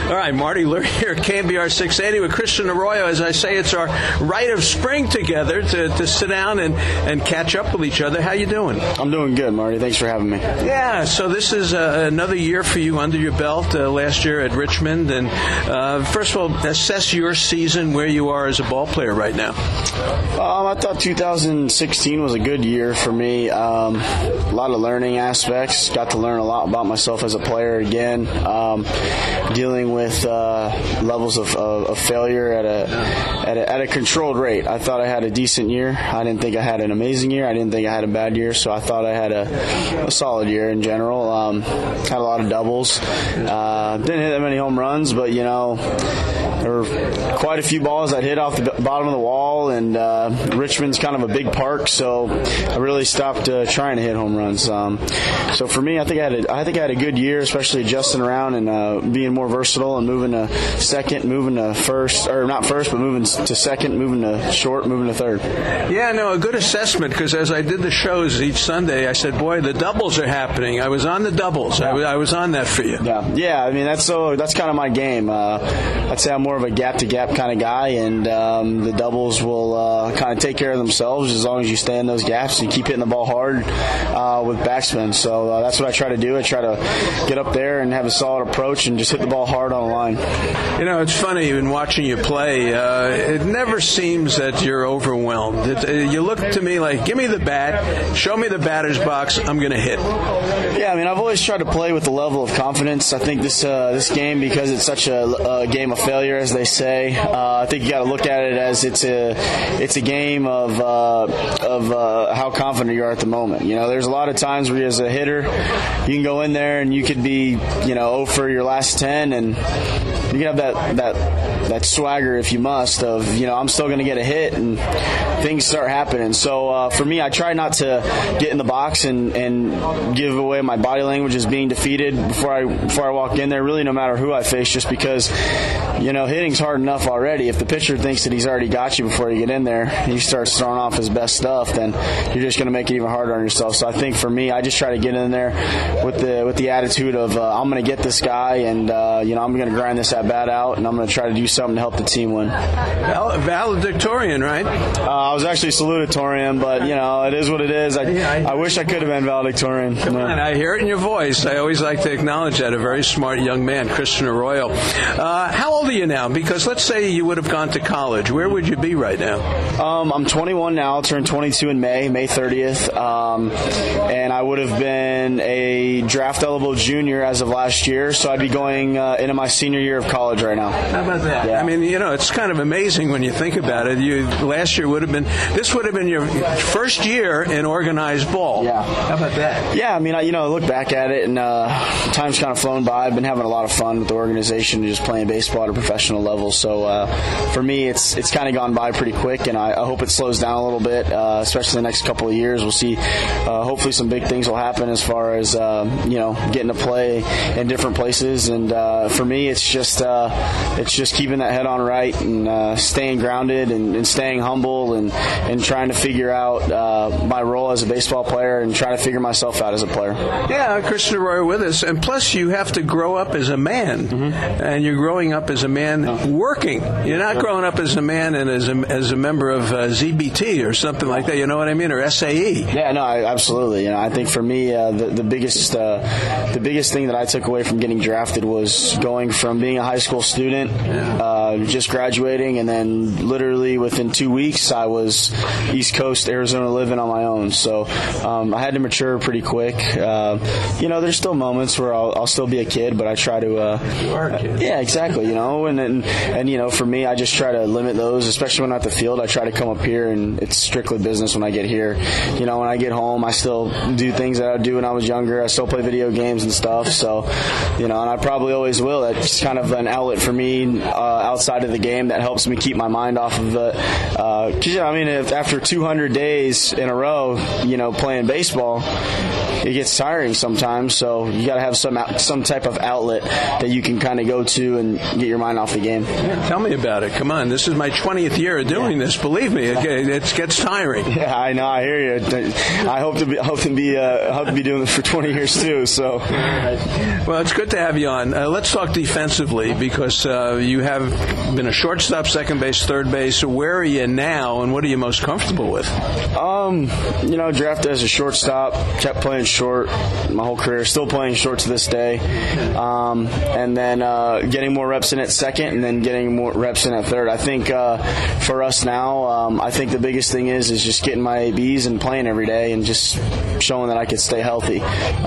All right, Marty Lurie here at KNBR 680 with Christian Arroyo. As I say, it's our rite of spring together to sit down and catch up with each other. How you doing? I'm doing good, Marty. Thanks for having me. Yeah, so this is another year for you under your belt, last year at Richmond. And first of all, assess your season, where you are as a ball player right now. I thought 2016 was a good year for me. A lot of learning aspects. Got to learn a lot about myself as a player again. Dealing with levels of failure at a controlled rate. I thought I had a decent year. I didn't think I had an amazing year. I didn't think I had a bad year. So I thought I had a solid year in general. Had a lot of doubles. Didn't hit that many home runs, but there were quite a few balls that hit off the bottom of the wall, and Richmond's kind of a big park, so I really stopped trying to hit home runs. So for me, I think I had a good year, especially adjusting around and being more versatile and moving to second, moving to first, or not first, but moving to second, moving to short, moving to third. Yeah, no, a good assessment, because as I did the shows each Sunday, I said, boy, the doubles are happening. I was on the doubles. I was on that for you. Yeah. I mean, that's kind of my game. I'd say I'm more of a gap-to-gap kind of guy, and the doubles will kind of take care of themselves as long as you stay in those gaps and keep hitting the ball hard with backspin. So that's what I try to do. I try to get up there and have a solid approach and just hit the ball hard on the line. It's funny, even watching you play, it never seems that you're overwhelmed. You look to me like, give me the bat, show me the batter's box, I'm going to hit. Yeah, I mean, I've always tried to play with a level of confidence. I think this game, because it's such a game of failure, as they say, I think you got to look at it as it's a game of how confident you are at the moment. There's a lot of times where, as a hitter, you can go in there and you could be 0 for your last 10, and you can have that swagger, if you must, of I'm still going to get a hit, and things start happening. So for me, I try not to get in the box and give away my body language as being defeated before I walk in there, really, no matter who I face, just because hitting's hard enough already. If the pitcher thinks that he's already got you before you get in there and he starts throwing off his best stuff, then you're just going to make it even harder on yourself. So I think for me, I just try to get in there with the attitude of I'm going to get this guy, and I'm going to grind this at bat out, and I'm going to try to do something to help the team win. Valedictorian, right? I was actually salutatorian, but it is what it is. I wish I could have been valedictorian. Come on, I hear it in your voice. I always like to acknowledge that. A very smart young man, Christian Arroyo. How old are you now? Because let's say you would have gone to college. Where would you be right now? I'm 21 now. I'll turn 22 in May 30th. And I would have been a draft-eligible junior as of last year, so I'd be going into my senior year of college right now. How about that? Yeah. I mean, it's kind of amazing when you think about it. Last year would have been your first year in organized ball. Yeah. How about that? Yeah, I mean, I look back at it, and time's kind of flown by. I've been having a lot of fun with the organization and just playing baseball at a professional level. So for me, it's kind of gone by pretty quick, and I hope it slows down a little bit, especially the next couple of years. We'll see. Hopefully some big things will happen as far as, getting to play in different places. And for me, it's just keeping that head on right and staying grounded and staying humble and trying to figure out my role as a baseball player and trying to figure myself out as a player. Yeah, Christian Arroyo with us. And plus, you have to grow up as a man. Mm-hmm. And you're growing up as a man working. You're not growing up as a man and as a member of ZBT or something like that. You know what I mean? Or SAE. Yeah, no, absolutely. I think for me, the biggest thing that I took away from getting drafted was going from being a high school student, just graduating, and then literally within 2 weeks, I was East Coast, Arizona living on my own. So I had to mature pretty quick. There's still moments where I'll still be a kid, but I try to. You are a kid. Yeah, exactly. And for me, I just try to limit those, especially when I'm at the field. I try to come up here, and it's strictly business when I get here. When I get home, I still do things that I would do when I was younger. I still play video games and stuff. So, and I probably always will. That's kind of an outlet for me outside of the game that helps me keep my mind off of it. If after 200 days in a row, playing baseball, it gets tiring sometimes. So you got to have some type of outlet that you can kind of go to and get your mind off the game. Yeah, tell me about it. Come on, this is my 20th year of doing this. Believe me, it gets tiring. Yeah, I know. I hear you. I hope to be doing this for 20 years too. So, well, it's good to have you on. Let's talk defensively. quickly because you have been a shortstop, second base, third base. So where are you now, and what are you most comfortable with? Drafted as a shortstop, kept playing short my whole career, still playing short to this day, and then getting more reps in at second, and then getting more reps in at third. I think for us now, I think the biggest thing is just getting my ABs and playing every day, and just showing that I could stay healthy.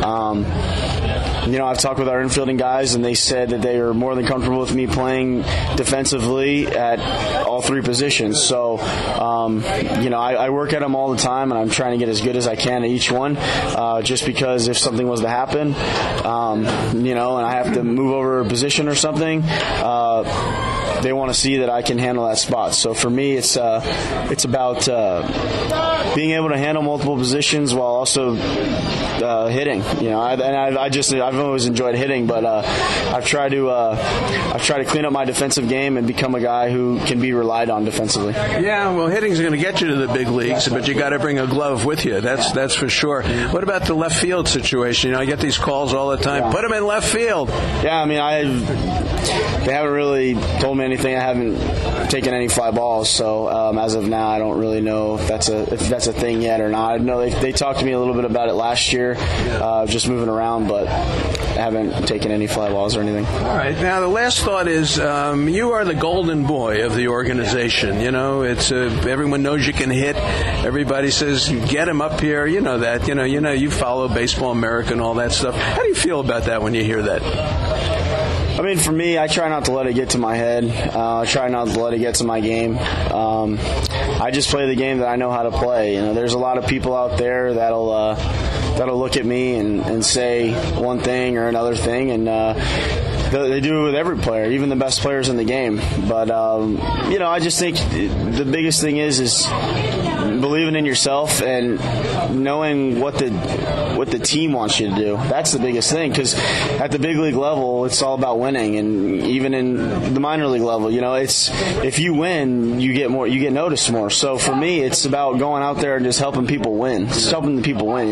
I've talked with our infielding guys, and they said that they are more than comfortable with me playing defensively at all three positions. So, I work at them all the time, and I'm trying to get as good as I can at each one, just because if something was to happen, and I have to move over a position or something, they want to see that I can handle that spot. So for me, it's about being able to handle multiple positions while also hitting. I've always enjoyed hitting, but I've tried to clean up my defensive game and become a guy who can be relied on defensively. Yeah, well, hitting's going to get you to the big leagues, but you got to bring a glove with you. That's for sure. What about the left field situation? I get these calls all the time. Yeah. Put him in left field. Yeah, they haven't really told me anything. I haven't taken any fly balls, so as of now, I don't really know if that's a thing yet or not. I know they talked to me a little bit about it last year, just moving around, but I haven't taken any fly balls or anything. All right. Now, the last thought is you are the golden boy of the organization. It's everyone knows you can hit. Everybody says, get him up here. You know that. You follow Baseball America and all that stuff. How do you feel about that when you hear that? For me, I try not to let it get to my head. I try not to let it get to my game. I just play the game that I know how to play. There's a lot of people out there that'll look at me and say one thing or another thing, and they do it with every player, even the best players in the game. But I just think the biggest thing is believing in yourself and knowing what the team wants you to do. That's the biggest thing, because at the big league level, it's all about winning, and even in the minor league level, it's if you win, you get noticed more. So for me, it's about going out there and just helping people win, just helping the people win.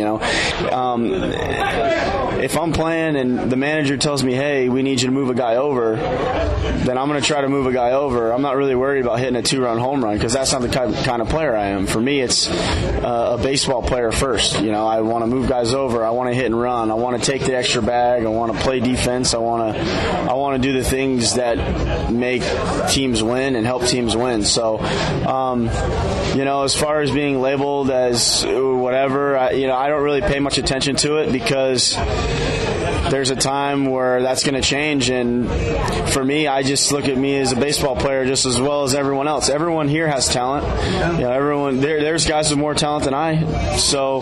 If I'm playing and the manager tells me, hey, we need you to move a guy over, then I'm going to try to move a guy over. I'm not really worried about hitting a 2-run home run, because that's not the kind of player I am. For me, it's a baseball player first. I want to move guys over. I want to hit and run. I want to take the extra bag. I want to play defense. I want to do the things that make teams win and help teams win. So, as far as being labeled as whatever, I don't really pay much attention to it, because there's a time where that's going to change, and for me, I just look at me as a baseball player just as well as everyone else. Everyone here has talent. Everyone there's guys with more talent than I. So,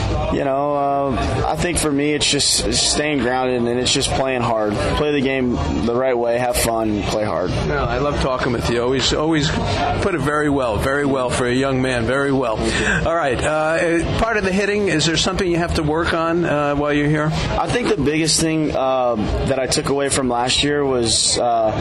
I think for me, it's just staying grounded, and it's just playing hard. Play the game the right way, have fun, and play hard. Well, I love talking with you. Always put it very well for a young man. Very well. All right. Part of the hitting, is there something you have to work on while you're here? I think the biggest thing that I took away from last year was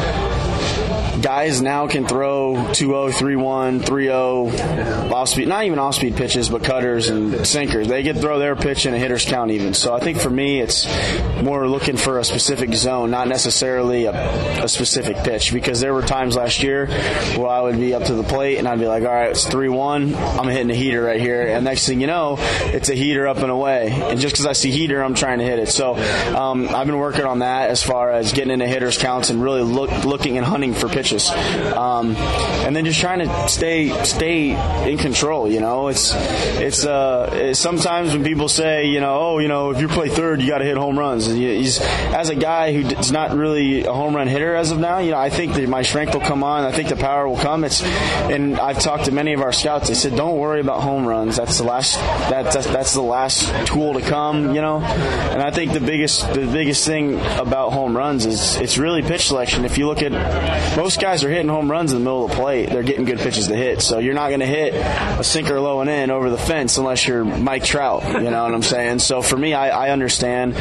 guys now can throw 2-0, 3-1, 3-0 off-speed, not even off-speed pitches, but cutters and sinkers. They can throw their pitch in a hitter's count even. So I think for me, it's more looking for a specific zone, not necessarily a specific pitch, because there were times last year where I would be up to the plate and I'd be like, all right, it's 3-1, I'm hitting a heater right here. And next thing you know, it's a heater up and away. And just because I see heater, I'm trying to hit it. So I've been working on that as far as getting into hitters' counts and really looking and hunting for pitches. And then just trying to stay in control. It's sometimes when people say, if you play third, you got to hit home runs. As a guy who's not really a home run hitter as of now, I think that my strength will come on. I think the power will come. And I've talked to many of our scouts. They said, don't worry about home runs. That's the last tool to come. And I think the biggest thing about home runs is it's really pitch selection. If you look at most guys are hitting home runs in the middle of the plate. They're getting good pitches to hit. So you're not going to hit a sinker low and in over the fence unless you're Mike Trout. You know what I'm saying? So for me, I understand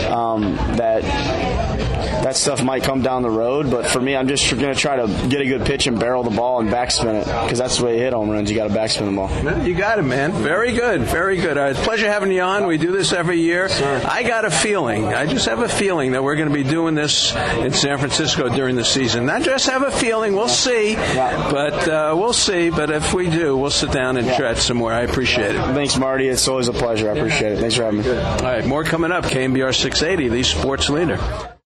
that stuff might come down the road, but for me, I'm just going to try to get a good pitch and barrel the ball and backspin it, because that's the way you hit home runs. You got to backspin the ball. You got it, man. Very good, very good. It's a pleasure having you on. We do this every year. Sure. I got a feeling, I just have a feeling that we're going to be doing this in San Francisco during the season. Not just have a feeling, we'll see, but we'll see. But if we do, we'll sit down and chat some more. I appreciate it. Thanks, Marty. It's always a pleasure. I appreciate it. Thanks for having me. All right, more coming up. KNBR 680, the sports leader.